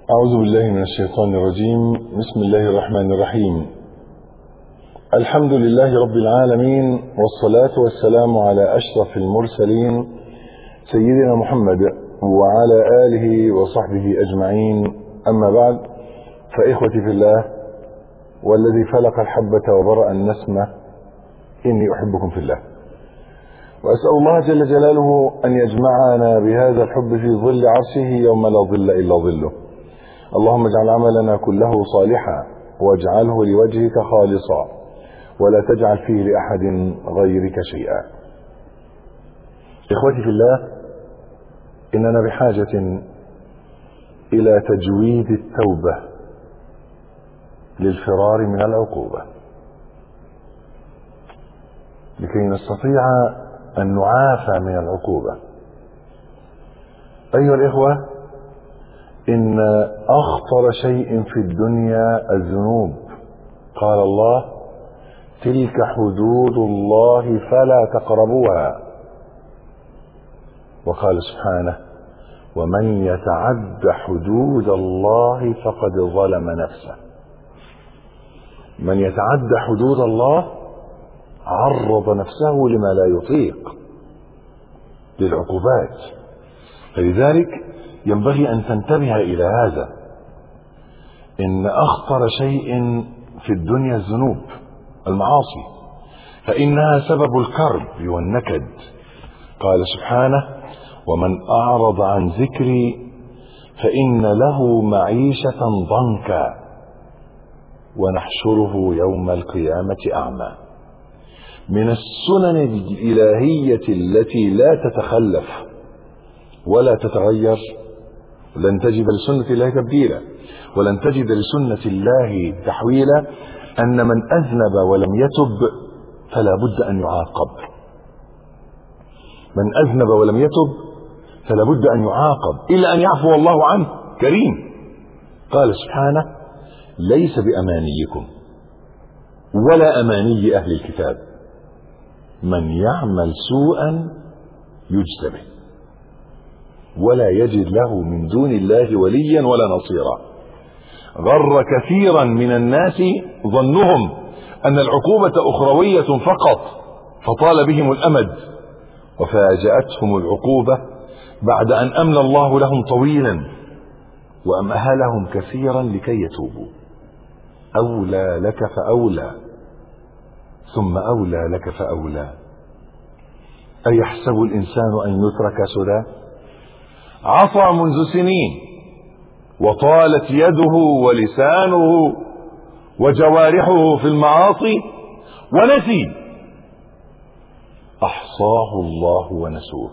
أعوذ بالله من الشيطان الرجيم. بسم الله الرحمن الرحيم. الحمد لله رب العالمين، والصلاة والسلام على أشرف المرسلين سيدنا محمد وعلى آله وصحبه أجمعين. أما بعد، فإخوتي في الله والذي فلق الحبة وبرأ النسمة، إني أحبكم في الله، وأسأل الله جل جلاله أن يجمعنا بهذا الحب في ظل عرشه يوم لا ظل إلا ظله. اللهم اجعل عملنا كله صالحا، واجعله لوجهك خالصا، ولا تجعل فيه لأحد غيرك شيئا. إخوتي في الله، إننا بحاجة إلى تجويد التوبة للفرار من العقوبة، لكي نستطيع أن نعافى من العقوبة. أيها الإخوة، إن أخطر شيء في الدنيا الذنوب. قال الله: تلك حدود الله فلا تقربوها. وقال سبحانه: ومن يتعد حدود الله فقد ظلم نفسه. من يتعد حدود الله عرض نفسه لما لا يطيق، للعقوبات. فلذلك ينبغي أن تنتبه إلى هذا، إن أخطر شيء في الدنيا الذنوب، المعاصي، فإنها سبب الكرب والنكد. قال سبحانه: ومن أعرض عن ذكري فإن له معيشة ضنكا ونحشره يوم القيامة أعمى. من السنن الإلهية التي لا تتخلف ولا تتغير، لن تجد لسنة الله تبديلا ولن تجد لسنة الله تحويلا، أن من أذنب ولم يتب فلا بد أن يعاقب. من أذنب ولم يتب فلا بد أن يعاقب، إلا أن يعفو الله عنه، كريم. قال سبحانه: ليس بأمانيكم ولا أماني أهل الكتاب، من يعمل سوءا يجز به ولا يجد له من دون الله وليا ولا نصيرا. غر كثيرا من الناس ظنهم أن العقوبة أخروية فقط، فطال بهم الأمد، وفاجأتهم العقوبة بعد أن أمن الله لهم طويلا وأمهلهم كثيرا لكي يتوبوا. أولى لك فأولى، ثم أولى لك فأولى. أيحسب الإنسان أن يترك سدى؟ عصى منذ سنين، وطالت يده ولسانه وجوارحه في المعاصي، ونسي، أحصاه الله ونسوه،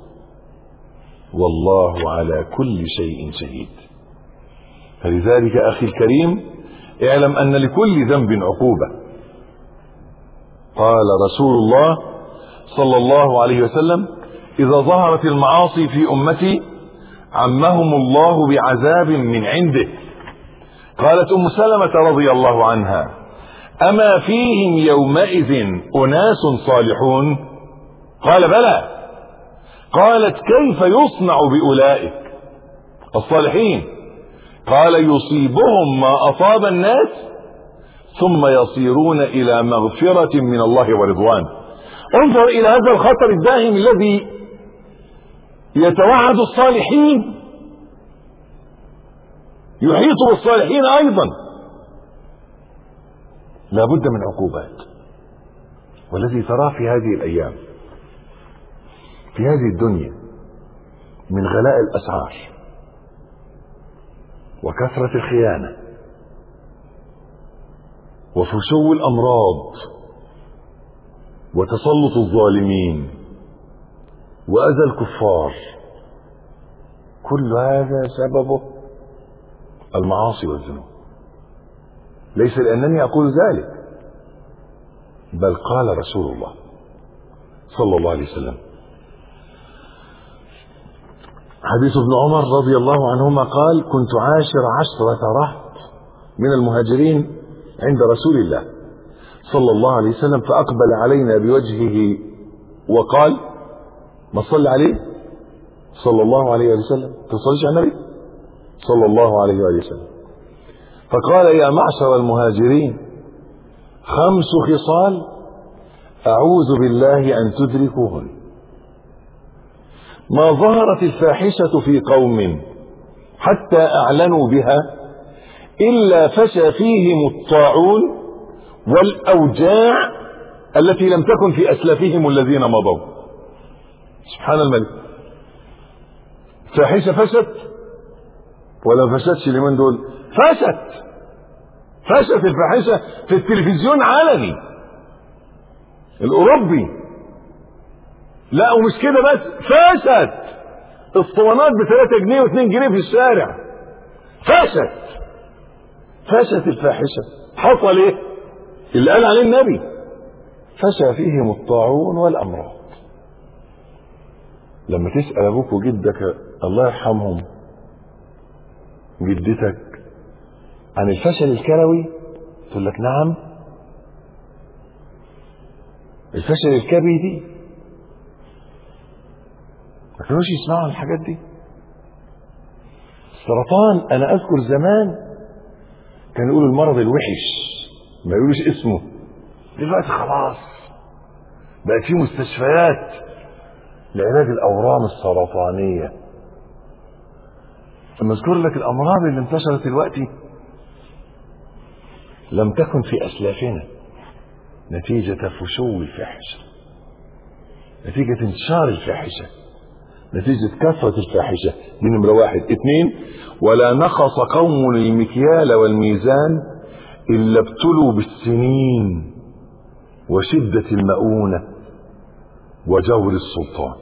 والله على كل شيء شهيد. فلذلك أخي الكريم، اعلم أن لكل ذنب عقوبة. قال رسول الله صلى الله عليه وسلم: إذا ظهرت المعاصي في أمتي عمهم الله بعذاب من عنده. قالت أم سلمة رضي الله عنها: أما فيهم يومئذ أناس صالحون؟ قال: بلى. قالت: كيف يصنع بأولئك الصالحين؟ قال: يصيبهم ما أصاب الناس ثم يصيرون إلى مغفرة من الله ورضوان. انظر إلى هذا الخطر الداهم الذي يتوعد الصالحين، يحيط بالصالحين أيضا. لا بد من عقوبات. والذي تراه في هذه الأيام في هذه الدنيا من غلاء الأسعار وكثرة الخيانة وفشو الأمراض وتسلط الظالمين وأذى الكفار، كل هذا سببه المعاصي والذنوب. ليس لأنني أقول ذلك، بل قال رسول الله صلى الله عليه وسلم. حديث ابن عمر رضي الله عنهما قال: كنت عاشر 10 رهط من المهاجرين عند رسول الله صلى الله عليه وسلم، فأقبل علينا بوجهه وقال: ما صلى عليه صلى الله عليه وسلم؟ تصليش على النبي صلى الله عليه وآله وسلم، فقال يا معشر المهاجرين 5 خصال أعوذ بالله أن تدركوهن. ما ظهرت الفاحشة في قوم حتى أعلنوا بها إلا فشى فيهم الطاعون والأوجاع التي لم تكن في أسلافهم الذين مضوا. سبحان الملك. فاحشة فشت ولا فشتش اليومين دول؟ فشت الفاحشة في التلفزيون علني الأوروبي. لا ومش كده بس، فشت الصوانات ب3 جنيه و2 جنيه في الشارع. فشت الفاحشة. حصل ايه اللي قال عليه النبي؟ فشى فيهم الطاعون والأمراض. لما تسأل أبوك وجدك الله يرحمهم جدتك عن الفشل الكلوي تقول لك نعم. الفشل الكبدي ما كانوش يسمعوا عن الحاجات دي. السرطان انا اذكر زمان كانوا يقولوا المرض الوحش ما يقولوش اسمه. دلوقتي خلاص بقت في مستشفيات لعلاج الاورام السرطانيه. لما اذكر لك الامراض اللي انتشرت دلوقتي لم تكن في اسلافنا نتيجة فشو الفاحشة، نتيجة انتشار الفاحشة، نتيجة كثرة الفاحشة. دي نمرة 1. 2 ولا نقص قوم المكيال والميزان إلا ابتلوا بالسنين وشدة المؤونة وجور السلطان.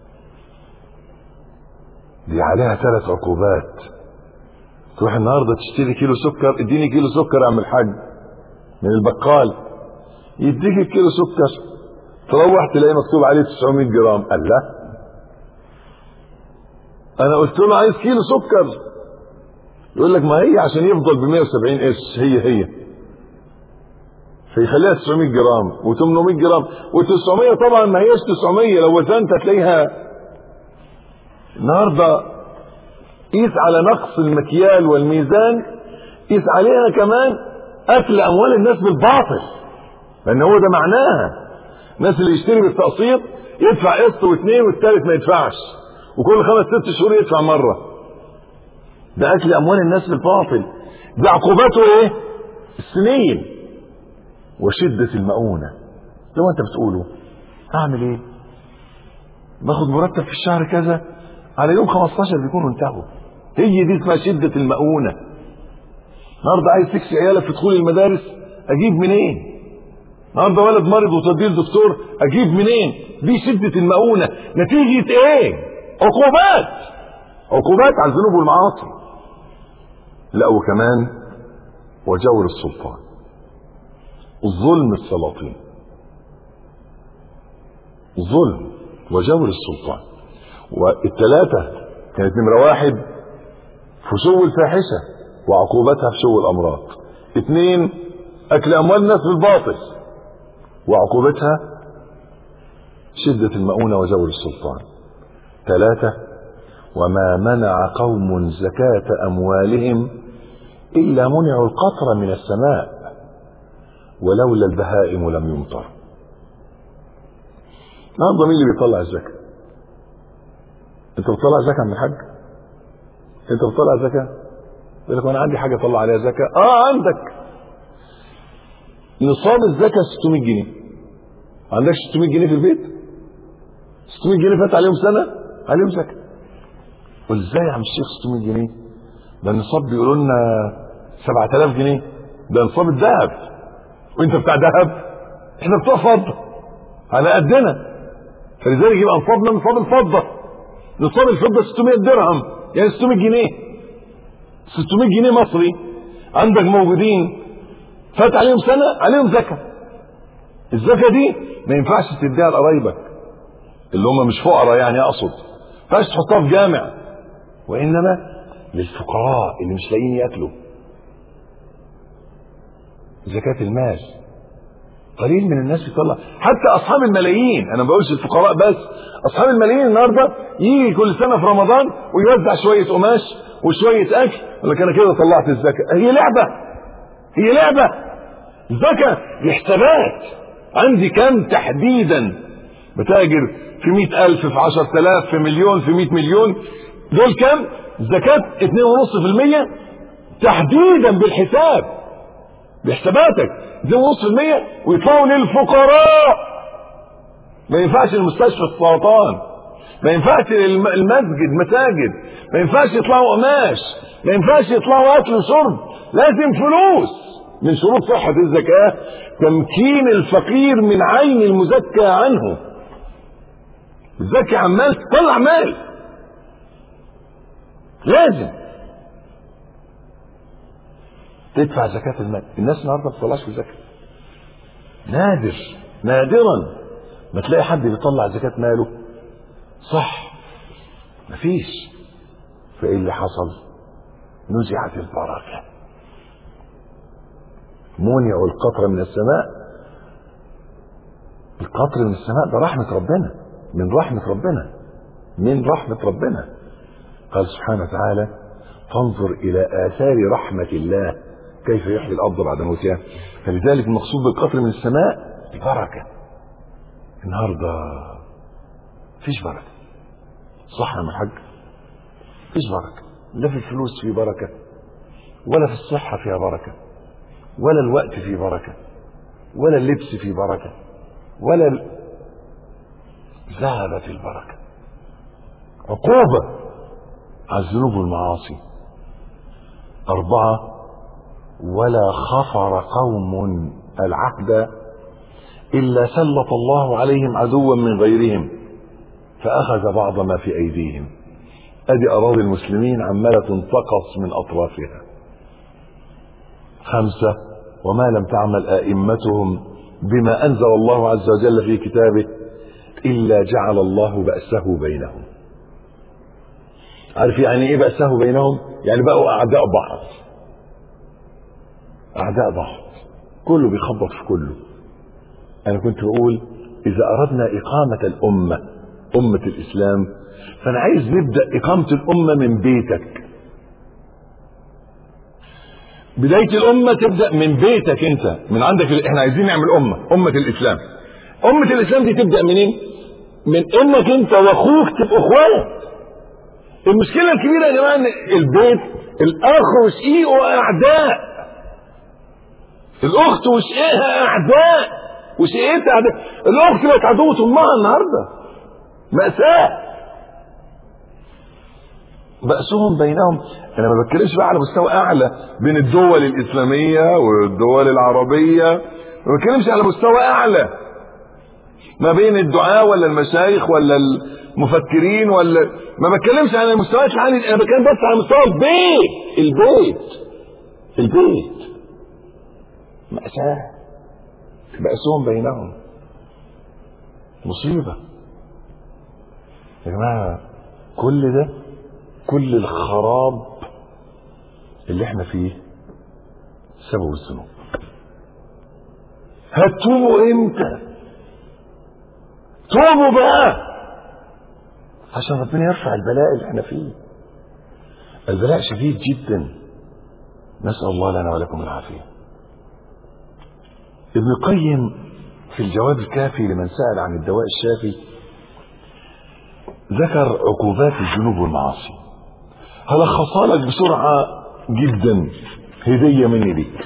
دي عليها 3 عقوبات. تروح النهاردة تشتري كيلو سكر، اديني كيلو سكر اعمل حاج من البقال، يديك الكيلو سكر تروح تلاقي مكتوب عليه 900 جرام. قال لا انا قلت له عايز كيلو سكر، يقول لك ما هي عشان يفضل ب 170 قرش هي فيخليها 900 جرام و800 جرام و900. طبعا ما هيش 900، لو وزنت هتلاقيها. النهارده قيس على نقص المكيال والميزان، قيس عليها كمان اكل اموال الناس بالباطل، لان هو ده معناها. الناس اللي يشتري بالتقسيط يدفع قسط واثنين والثالث ما يدفعش، وكل 5-6 شهور يدفع مره. ده اكل اموال الناس بالباطل. ده عقوباته ايه؟ السنين وشده المؤونه. لو انت بتقوله اعمل ايه؟ باخد مرتب في الشهر كذا، على يوم 15 بيكونوا انتهوا. هي دي اسمها شده المؤونه. النهارده عايز تكسي عيالك في دخول المدارس، اجيب منين؟ النهارده ولد مرض وتوديه الدكتور، اجيب منين؟ دي شده المؤونه. نتيجه ايه؟ عقوبات على الذنوب والمعاصي. لا وكمان وجور السلطان، ظلم السلاطين، ظلم وجور السلطان. والثلاثه كانت نمره 1 فشو الفاحشه وعقوبتها فشو الامراض. 2 اكل اموال الناس بالباطل وعقوبتها شدة المؤونة وجور السلطان. 3 وما منع قوم زكاة اموالهم الا منعوا القطر من السماء ولولا البهائم لم يمطر. النهارده مين اللي بيطلع الزكاة؟ انت بتطلع زكاة من الحاج؟ انت بتطلع زكاة؟ يقول لك انا عندي حاجة اطلع عليها زكاة. عندك نصاب الزكاة 600 جنيه. عندك 600 جنيه في البيت؟ 600 جنيه فات عليهم سنة عليهم زكاة. قول ازاي يا عم الشيخ 600 جنيه؟ ده النصاب بيقولوا لنا 7000 جنيه، ده نصاب الذهب. وانت بتاع ذهب؟ احنا بتوع فضة على قدنا، فلذلك يبقى نصابنا نصاب الفضة. نصاب الفضة 600 درهم، يعني 600 جنيه. 600 جنيه مصري عندك موجودين فات عليهم سنة عليهم زكاة. الزكاة دي ما ينفعش تديها لقرايبك اللي هم مش فقراء، يعني اقصد ما ينفعش تحطها في جامع، وانما للفقراء اللي مش لاقيين ياكلوا. زكاة المال قليل من الناس يطلع، حتى اصحاب الملايين. انا ما بقولش الفقراء بس، اصحاب الملايين النهارده يجي كل سنه في رمضان ويوزع شويه قماش وشويه اكل، لكن انا كده طلعت الزكاه. هي لعبه. الزكاه دي حسابات. عندي كم تحديدا؟ بتاجر في 100,000، في 10,000، في مليون، في 100 مليون، دول كم؟ زكاه 2.5% تحديدا بالحساب، بحساباتك 2.5%، ويطلعوا للفقراء. ما ينفعش المستشفى السرطان، ما ينفعش المسجد مساجد، ما ينفعش يطلعوا قماش، ما ينفعش يطلعوا اكل وشرب، لازم فلوس. من شروط صحة الزكاة تمكين الفقير من عين المزكى عنه. الزكاة عمال تطلع مال، لازم تدفع زكاة المال. الناس النهارده ما بتطلعش زكاة، نادرا ما تلاقي حد بيطلع زكاة ماله. صح، مفيش. فايه اللي حصل؟ نزعت البركة. منعوا القطر من السماء. القطر من السماء ده رحمة ربنا، من رحمة ربنا. قال سبحانه وتعالى: فانظر إلى آثار رحمة الله كيف يحيي الأرض بعد موتها. فلذلك المقصود بالقطر من السماء البركة. النهارده مفيش بركة. صح يا الحاج؟ مفيش بركة، لا في الفلوس في بركة، ولا في الصحة فيها بركة، ولا الوقت فيه بركة، ولا اللبس فيه بركة، ولا ذهبت البركة. عقوبة على الذنوب والمعاصي. 4: ولا خفر قوم العهد إلا سلط الله عليهم عدوا من غيرهم فأخذ بعض ما في أيديهم. أدي أراضي المسلمين عمالة تنتقص من أطرافها. 5: وما لم تعمل أئمتهم بما أنزل الله عز وجل في كتابه إلا جعل الله بأسه بينهم. عارف يعني إيه بأسه بينهم؟ يعني بقوا أعداء بعض، كله بيخبط في كله. أنا كنت بقول إذا أردنا إقامة الأمة، أمة الإسلام، فأنا عايز نبدأ إقامة الأمة من بيتك. بداية الأمة تبدأ من بيتك أنت، من عندك. إحنا عايزين نعمل أمة الإسلام. أمة الإسلام دي تبدأ منين؟ من إنك أنت وأخوك تبقوا إخوات. المشكلة الكبيرة يا جماعة إن البيت الأخ وشقيقه أعداء، الأخت وشقيقها أعداء، وشقيقتها أعداء. الأخت بقت عدوة أمها النهارده. مأساة. بأسهم بينهم. أنا ما بتكلمش بقى على مستوى أعلى بين الدول الإسلامية والدول العربية، ما بتكلمش على مستوى أعلى ما بين الدعاة ولا المشايخ ولا المفكرين، ولا ما بتكلمش على المستويات العالية. أنا بتكلم بس على مستوى البيت. مأساة. بأسهم بينهم. مصيبة يا جماعة. كل الخراب اللي احنا فيه سبب الذنوب. هتوبوا امتى؟ توبوا بقى عشان ربنا يرفع البلاء اللي احنا فيه. البلاء شديد جدا، نسأل الله لنا ولكم العافية. ابن القيم في الجواب الكافي لمن سأل عن الدواء الشافي ذكر عقوبات الذنوب والمعاصي. هلخصها لك بسرعة جدا، هدية مني ليك.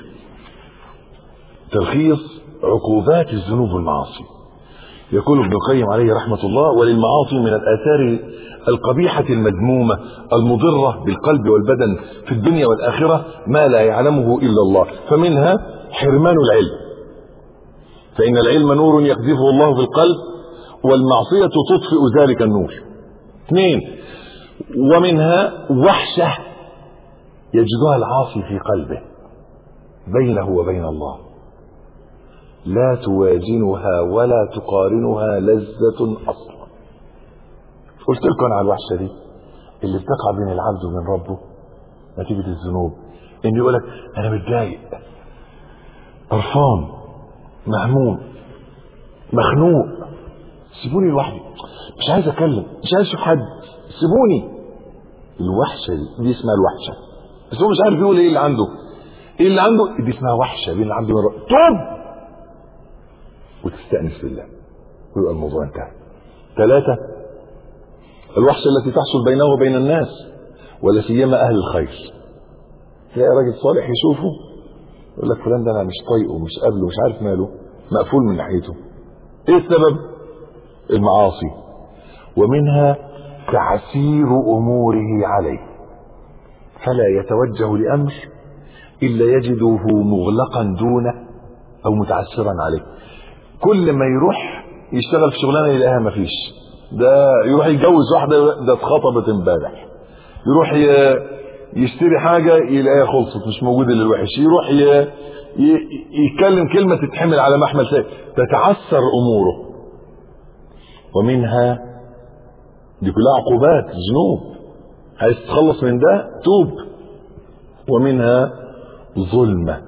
تلخيص عقوبات الذنوب والمعاصي. يقول ابن القيم عليه رحمة الله: وللمعاصي من الآثار القبيحة المذمومة المضرة بالقلب والبدن في الدنيا والآخرة ما لا يعلمه إلا الله. فمنها حرمان العلم، فإن العلم نور يقذفه الله في القلب، والمعصية تطفئ ذلك النور. 2: ومنها وحشة يجدها العاصي في قلبه بينه وبين الله لا توازنها ولا تقارنها لذة أصلا. قلت لكم على الوحشة دي اللي بتقع بين العبد وبين ربه نتيجة الذنوب، إن يقولك أنا متضايق، قرفان، مهموم، مخنوق، سيبوني لوحدي، مش عايز أتكلم، مش عايز أشوف حد، سيبوني. الوحشه دي اسمها الوحشه، بس هو مش عارف يقول ايه اللي عنده. ايه اللي عنده؟ دي اسمها وحشه بين العبد والرب. توب وتستأنس بالله ويبقى الموضوع انتهى. 3 الوحشه التي تحصل بينه وبين الناس ولا سيما اهل الخير. تلاقي راجل صالح يشوفه يقول لك فلان ده انا مش طايقه، مش قابله، مش عارف ماله، مقفول من ناحيته. ايه السبب؟ المعاصي. ومنها تعسير اموره عليه، فلا يتوجه لامر الا يجده مغلقا دونه او متعسرا عليه. كل ما يروح يشتغل في شغلانه يلاقيها مفيش، ده يروح يتجوز واحده ده اتخطبت امبارح، يروح يشتري حاجه يلاقيها خلصت مش موجوده للوحش، يروح يتكلم كلمه تتحمل على محمل سيء، تتعسر اموره. ومنها دي كلها عقوبات ذنوب، عايز تتخلص من ده توب. ومنها ظلمه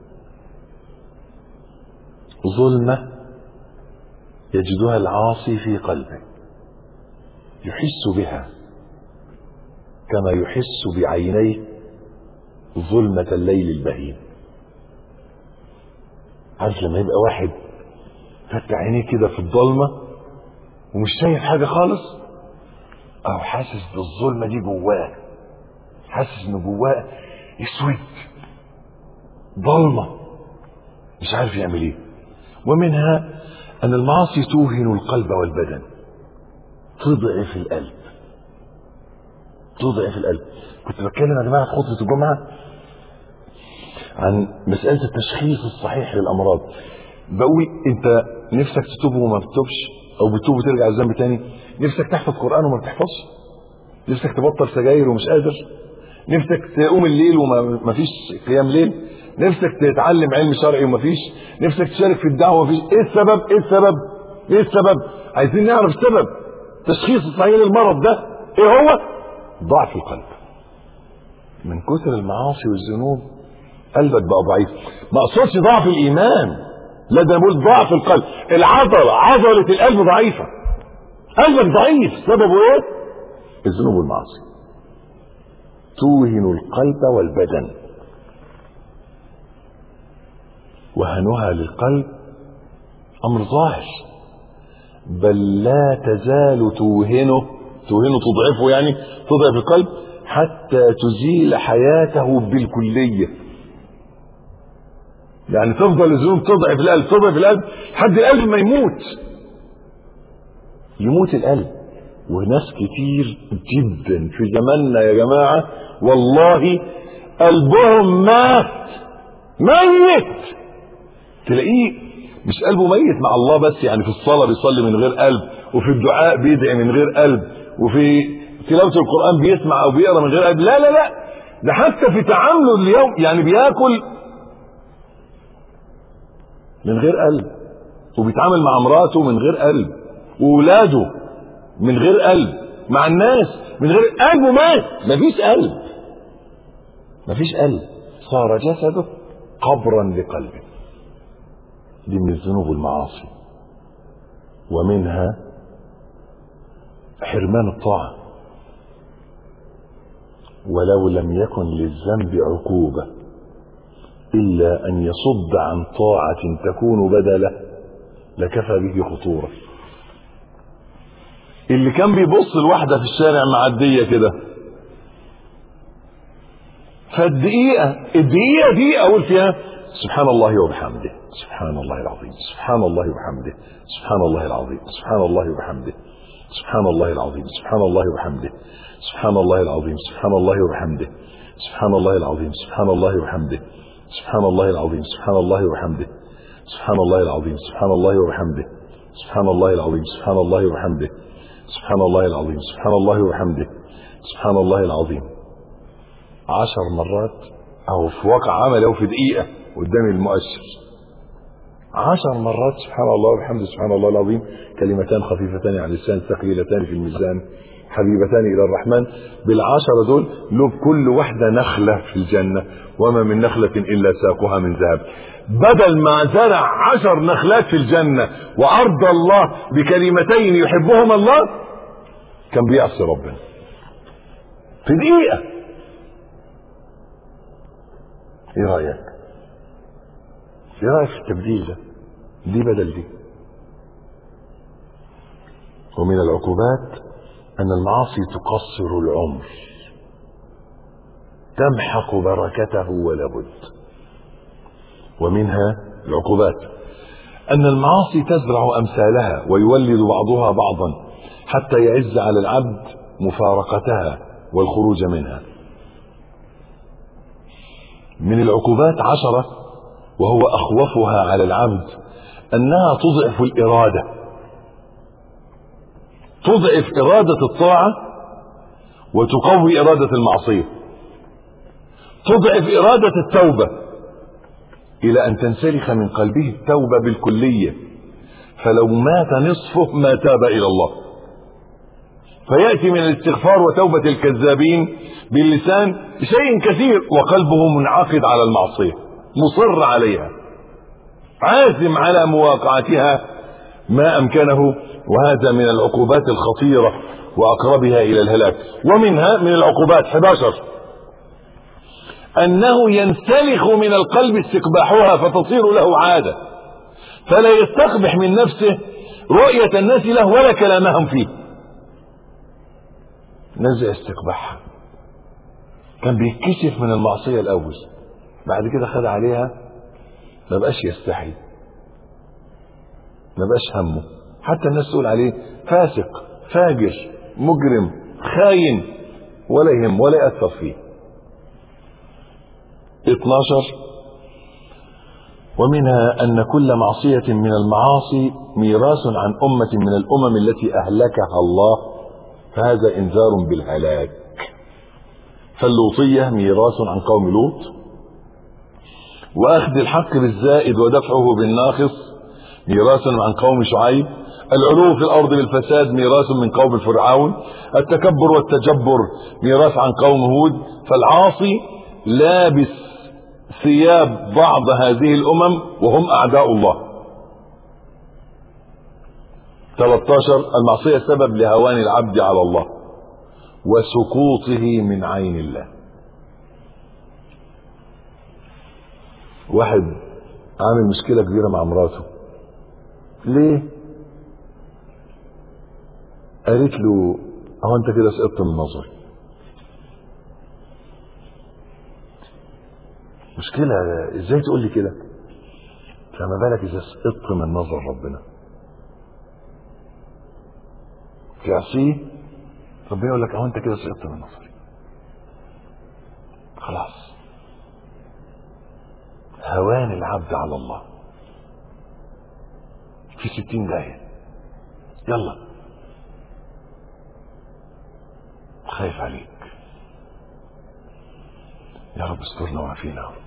يجدها العاصي في قلبه يحس بها كما يحس بعينيه ظلمة الليل البهيم. عارف لما يبقى واحد فتح عينيه كده في الضلمة ومش شايف حاجة خالص، او حاسس بالظلمة دي جواه، حاسس ان جواه اسود ضلمة مش عارف يعمل ايه. ومنها ان المعاصي توهن القلب والبدن، تضعف القلب. كنت بتكلم يا جماعه في خطبه الجمعه عن مساله التشخيص الصحيح للامراض. بقول انت نفسك تتوب وما بتتوبش، او بتتوب وترجع الذنب تاني؟ نفسك تحفظ قران وما بتحفظش؟ نفسك تبطل سجاير ومش قادر؟ نفسك تقوم الليل وما فيش قيام ليل؟ نفسك تتعلم علم شرعي وما فيش؟ نفسك تشارك في الدعوه وما فيش؟ ايه السبب؟ عايزين نعرف السبب. تشخيص الصحيح للمرض ده ايه هو؟ ضعف القلب. من كثر المعاصي والذنوب قلبك بقى ضعيف. ما اقصدش ضعف الايمان، لا ده بقول ضعف القلب. عضلة القلب ضعيفة، قلبك ضعيف. سببه ايه؟ الذنوب والمعاصي توهن القلب والبدن. وهنها للقلب امر ظاهر، بل لا تزال توهنه تضعفه، يعني تضعف القلب حتى تزيل حياته بالكلية. يعني تفضل الذنوب تضعف القلب لحد القلب ما يموت القلب. وناس كتير جدا في زماننا يا جماعة والله قلبهم ميت. تلاقيه مش قلبه ميت مع الله بس، يعني في الصلاة بيصلي من غير قلب، وفي الدعاء بيدعي من غير قلب، وفي تلاوة القرآن بيسمع او بيقرا من غير قلب. لا ده حتى في تعامله اليوم يعني بياكل من غير قلب، وبيتعامل مع مراته من غير قلب، وولاده من غير قلب، مع الناس من غير قلبه مات. مفيش قلب، صار جسده قبرا لقلبه. دي من الذنوب والمعاصي. ومنها حرمان الطاعة، ولو لم يكن للذنب عقوبة إلا أن يصد عن طاعة تكون بدله لكفى به خطورة. اللي كان بيبص الواحدة في الشارع معدية كده، فالدقيقة دي أقول فيها سبحان الله وبحمده، سبحان الله العظيم، سبحان الله وبحمده، سبحان الله العظيم، سبحان الله وبحمده، سبحان الله العظيم، سبحان الله وبحمده، سبحان الله العظيم، سبحان الله وبحمده، سبحان الله العظيم، سبحان الله وبحمده، سبحان الله العظيم، سبحان الله وبحمده، سبحان الله العظيم، سبحان الله وبحمده، سبحان الله العظيم، سبحان الله وبحمده، سبحان الله العظيم، سبحان الله وبحمده، سبحان الله العظيم 10 مرات، أو في واقع عمل أو في دقيقة قدام المؤشر 10 مرات سبحان الله وبحمده سبحان الله العظيم، كلمتان خفيفتان على اللسان ثقيلتان في الميزان حبيبتان إلى الرحمن. بال10 دول له كل واحدة نخلة في الجنة، وما من نخلة إلا ساقها من ذهب. بدل ما زرع 10 نخلات في الجنة وأرضى الله بكلمتين يحبهما الله، كان بيعصي ربنا. في دقيقة. ايه رأيك؟ ايه رأيك في التبديل ده؟ دي بدل دي. ومن العقوبات أن المعاصي تقصر العمر، تمحق بركته ولا بد. ومنها العقوبات أن المعاصي تزرع أمثالها ويولد بعضها بعضا حتى يعز على العبد مفارقتها والخروج منها. من العقوبات 10 وهو أخوفها على العبد أنها تضعف الإرادة، تضعف إرادة الطاعة وتقوي إرادة المعصية، تضعف إرادة التوبة إلى أن تنسلخ من قلبه التوبة بالكلية، فلو مات نصفه ما تاب إلى الله، فيأتي من الاستغفار وتوبة الكذابين باللسان شيء كثير وقلبه منعقد على المعصية، مصر عليها، عازم على مواقعتها ما أمكنه. وهذا من العقوبات الخطيرة وأقربها إلى الهلاك. ومنها من العقوبات 11 أنه ينسلخ من القلب استقباحها فتصير له عادة، فلا يستقبح من نفسه رؤية الناس له ولا كلامهم فيه. نزع استقباحها، كان بيتكشف من المعصية الأول، بعد كده خد عليها ما بقاش يستحي، ما بقاش همه، حتى الناس تقول عليه فاسق فاجر مجرم خاين ولا يهم ولا يأثر فيه. 12 ومنها أن كل معصية من المعاصي ميراث عن أمة من الأمم التي أهلكها الله، فهذا إنذار بالهلاك. فاللوطية ميراث عن قوم لوط، وأخذ الحق بالزائد ودفعه بالناقص ميراث عن قوم شعيب، العلو في الأرض بالفساد ميراث من قوم فرعون، التكبر والتجبر ميراث عن قوم هود. فالعاصي لابس ثياب بعض هذه الأمم وهم أعداء الله. 13 المعصية سبب لهوان العبد على الله وسقوطه من عين الله. واحد عامل مشكلة كبيرة مع مراته، ليه؟ قالت له هو انت كده سقطت من نظري. مشكلة، ازاي تقول لي كده؟ فما بالك اذا سقطت من نظر ربنا، تعصيه ربنا يقول لك هو انت كده سقطت من نظري، خلاص. هوان العبد على الله في 60 داهية. يلا خايف عليك يا رب، استرنا وعافينا يا رب.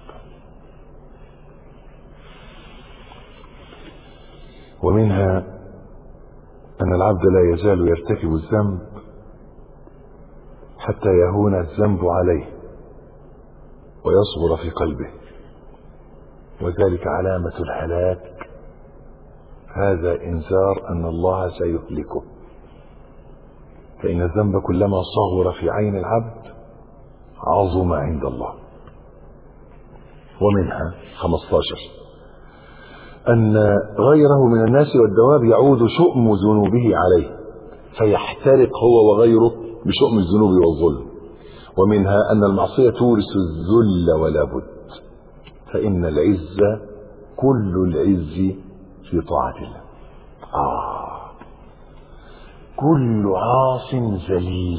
ومنها أن العبد لا يزال يرتكب الذنب حتى يهون الذنب عليه ويصبر في قلبه، وذلك علامة الهلاك. هذا إنذار أن الله سيهلكه، فإن الذنب كلما صغر في عين العبد عظم عند الله. ومنها 15 أن غيره من الناس والدواب يعود شؤم ذنوبه عليه فيحترق هو وغيره بشؤم الذنوب والظلم. ومنها أن المعصية تورث الذل ولا بد، فإن العز كل العز في طاعة الله. كل عاص ذليل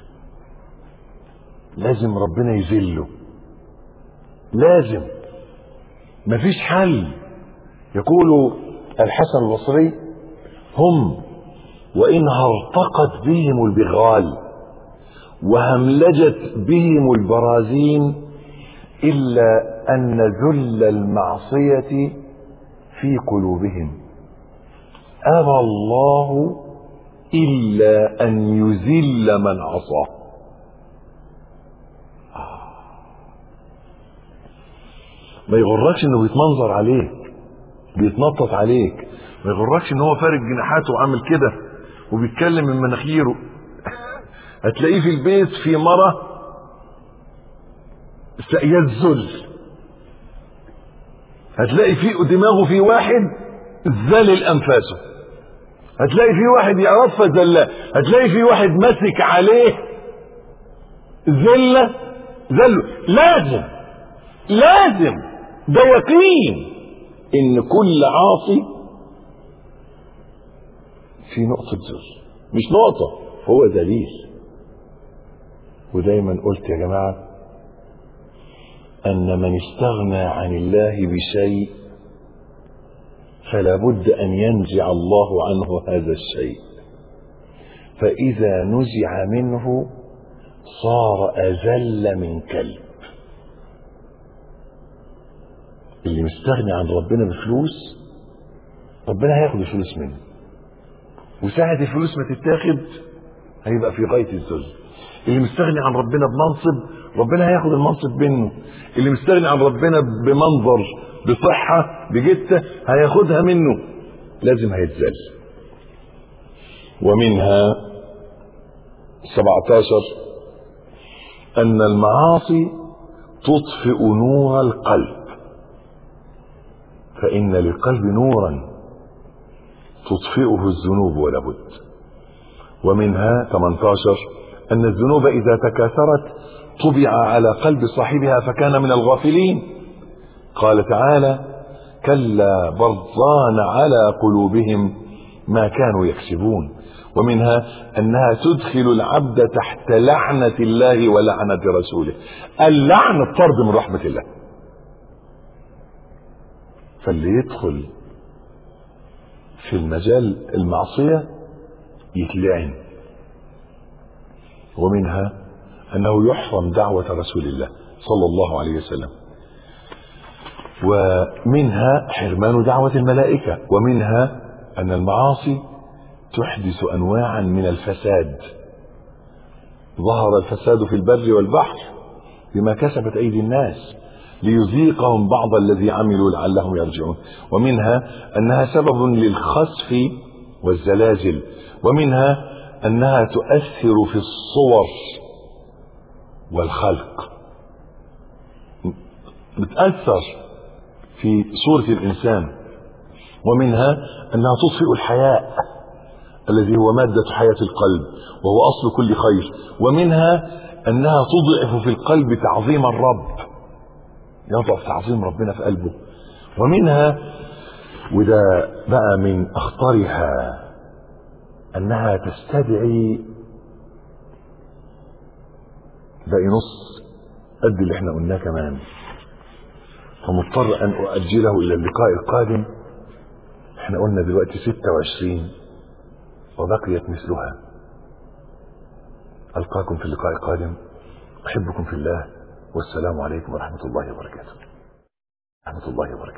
لازم ربنا يذله، لازم، مفيش حل. يقول الحسن البصري هم وإن هرطقت بهم البغال وهملجت بهم البرازين إلا أن ذل المعصية في قلوبهم أبى الله إلا أن يذل من عصاه. ما يغركش انه بيتمنظر عليك، بيتنطط عليك، ما يغركش ان هو فارق جناحاته وعامل كده وبيتكلم من مناخيره. هتلاقيه في البيت في مرة سقيا الذل. هتلاقي في دماغه في واحد ذلل انفاسه، هتلاقي في واحد يعرفها ذله، هتلاقي في واحد مسك عليه ذله. لازم ده يقين ان كل عاصي في نقطة ذل، مش نقطة، هو دليل. ودايما قلت يا جماعة ان من استغنى عن الله بشيء فلا بد ان ينزع الله عنه هذا الشيء، فاذا نزع منه صار اذل من كلب. اللي مستغني عن ربنا بفلوس ربنا هياخد الفلوس منه، وساعة الفلوس ما تتاخد هيبقى في غاية الذل. اللي مستغني عن ربنا بمنصب ربنا هياخد المنصب منه، اللي مستغني عن ربنا بمنظر بصحة بجتة هياخدها منه، لازم هيتذل. ومنها 17 أن المعاصي تطفئ نور القلب، فإن للقلب نورا تطفئه الذنوب ولا بد. ومنها 18 أن الذنوب إذا تكاثرت طبع على قلب صاحبها فكان من الغافلين. قال تعالى: كلا بران على قلوبهم ما كانوا يكسبون. ومنها أنها تدخل العبد تحت لعنة الله ولعنة رسوله. اللعن الطرد من رحمة الله، فاللي يدخل في المجال المعصية يتلعن. ومنها أنه يحرم دعوة رسول الله صلى الله عليه وسلم. ومنها حرمان دعوة الملائكة. ومنها أن المعاصي تحدث أنواعا من الفساد. ظهر الفساد في البر والبحر بما كسبت أيدي الناس ليذيقهم بعض الذي عملوا لعلهم يرجعون. ومنها أنها سبب للخسف والزلازل. ومنها أنها تؤثر في الصور والخلق، بتأثر في صورة الإنسان. ومنها أنها تطفئ الحياء الذي هو مادة حياة القلب وهو أصل كل خير. ومنها أنها تضعف في القلب تعظيم الرب، يضعف تعظيم ربنا في قلبه. ومنها، وده بقى من أخطرها، أنها تستدعي، باقي نص قد اللي احنا قلناه كمان، فمضطر أن أؤجله إلى اللقاء القادم. احنا قلنا دلوقتي 26 وبقيت مثلها. ألقاكم في اللقاء القادم، أحبكم في الله، والسلام عليكم ورحمة الله وبركاته.